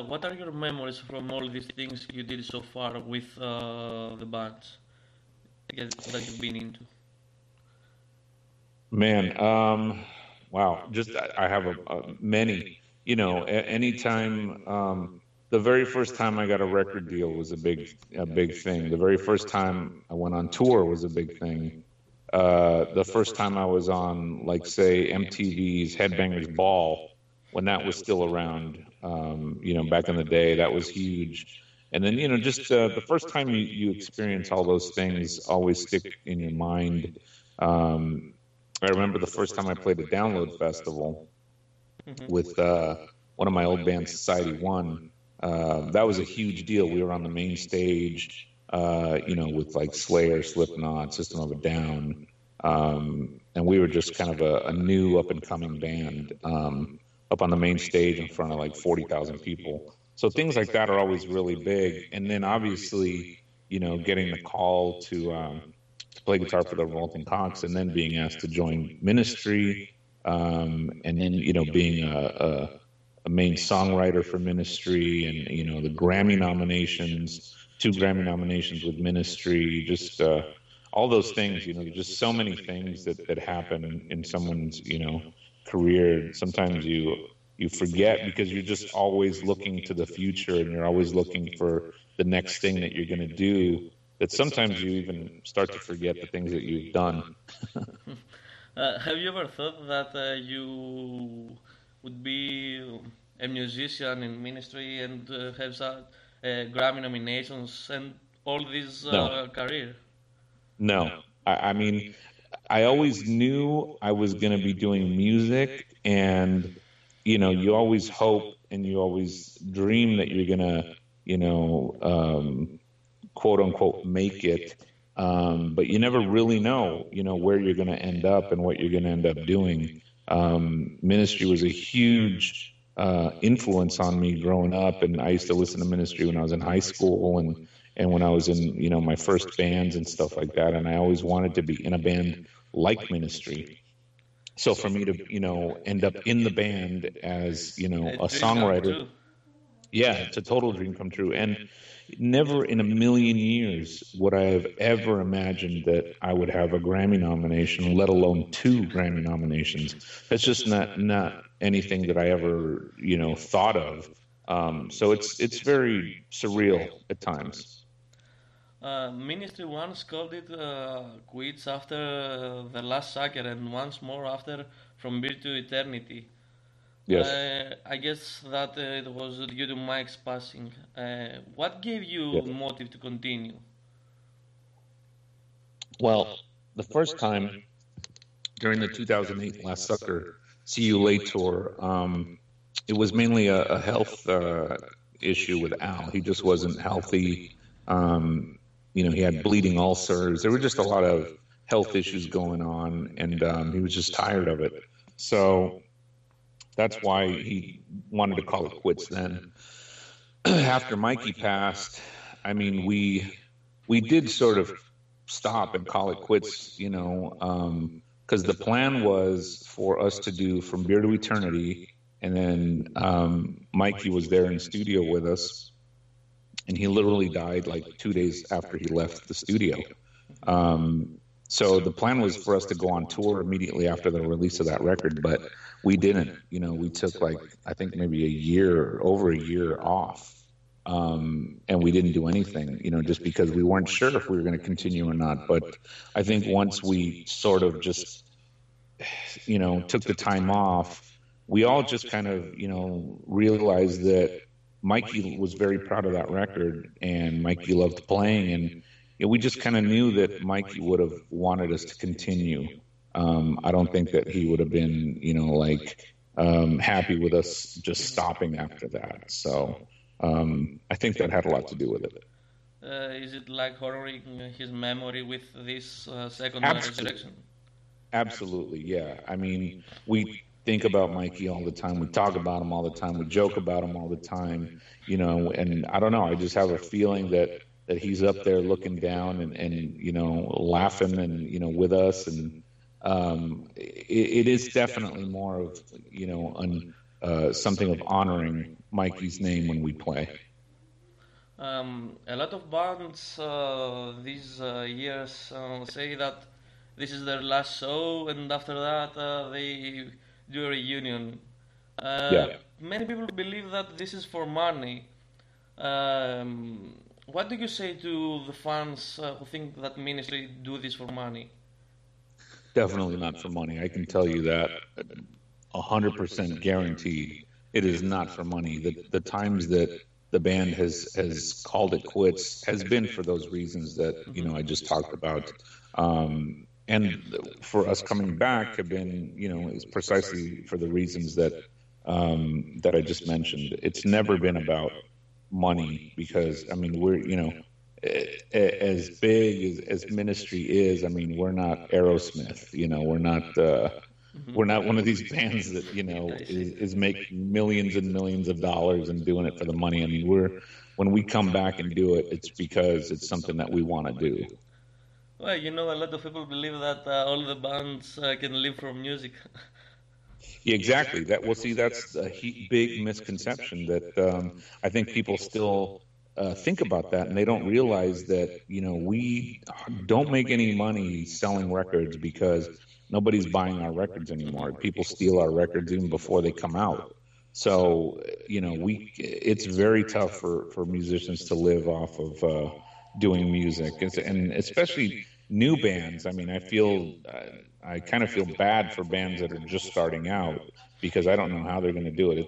what are your memories from all these things you did so far with the bands that you've been into? Man, wow. Just I have a many. Anytime. The very first time I got a record deal was a big thing. The very first time I went on tour was a big thing. The first time I was on, like, say, MTV's Headbangers Ball, when that was still around, back in the day, that was huge. And then, just the first time you experience all those things always stick in your mind. I remember the first time I played a Download Festival with one of my old bands, Society One. That was a huge deal. We were on the main stage, with like Slayer, Slipknot, System of a Down, and we were just kind of a new up and coming band up on the main stage in front of like 40,000 people. So things like that are always really big. And then obviously, getting the call to play guitar for the Revolting Cocks, and then being asked to join Ministry, and then being a main songwriter for Ministry, and the Grammy nominations, 2 Grammy nominations with Ministry, just all those things. Just so many things that happen in someone's career. Sometimes you forget because you're just always looking to the future, and you're always looking for the next thing that you're going to do, that sometimes you even start to forget the things that you've done. Have you ever thought that you would be a musician in Ministry and have some Grammy nominations and all this No, career? no. I mean, I always knew I was going to be doing music, and you always hope and you always dream that you're going to, quote unquote, make it. But you never really know, where you're going to end up and what you're going to end up doing. Ministry was a huge influence on me growing up, and I used to listen to Ministry when I was in high school, and when I was in, my first bands and stuff like that. And I always wanted to be in a band like Ministry. So for me to, end up in the band as, A a dream come songwriter, true. yeah, it's a total dream come true. And never in a million years would I have ever imagined that I would have a Grammy nomination, let alone 2 Grammy nominations. That's just not anything that I ever, thought of. So it's very surreal at times. Ministry once called it quits after the last Sucker and once more after From Beer to Eternity. Yes. I guess that it was due to Mike's passing. What gave you Yeah. motive to continue? Well, the first time during the 2008 Last Sucker See You Late tour, it was mainly a health issue with Al. He just wasn't healthy. He had bleeding ulcers. There were just a lot of health issues going on, and he was just tired of it. So that's why he wanted to call it quits then. After Mikey passed, I mean, we did sort of stop and call it quits, because the plan was for us to do From Beer to Eternity, and then Mikey was there in the studio with us, and he literally died like 2 days after he left the studio. So the plan was for us to go on tour immediately after the release of that record, but we didn't. We took like, I think maybe over a year off. And we didn't do anything, just because we weren't sure if we were going to continue or not. But I think once we sort of just, took the time off, we all just kind of, realized that Mikey was very proud of that record, and Mikey loved playing, and we just kind of knew that Mikey would have wanted us to continue. I don't think that he would have been, happy with us just stopping after that. So I think that had a lot to do with it. Is it like honoring his memory with this second Absolutely. resurrection? Absolutely, yeah. I mean, we think about Mikey all the time. We talk about him all the time. We joke about him all the time, and I don't know. I just have a feeling that he's up there looking down and laughing and, with us. And it is definitely more of, something of honoring Mikey's name when we play. A lot of bands these years say that this is their last show, and after that they do a reunion. Yeah. Many people believe that this is for money. What do you say to the fans who think that Ministry do this for money? Definitely not for money. I can tell you that 100% guaranteed. It is not for money. The times that the band has called it quits has been for those reasons that I just talked about. And for us coming back have been is precisely for the reasons that that I just mentioned. It's never been about money because we're as big as Ministry is. We're not Aerosmith. We're not one of these bands that is making millions and millions of dollars and doing it for the money. When we come back and do it, it's because it's something that we want to do. Well, a lot of people believe that all the bands can live from music. Yeah, exactly. That's a big misconception that I think people still think about that, and they don't realize that we don't make any money selling records because nobody's buying our records anymore. People steal our records even before they come out. So it's very tough for musicians to live off of doing music, and especially new bands. I kind of feel bad for bands that are just starting out because I don't know how they're going to do it.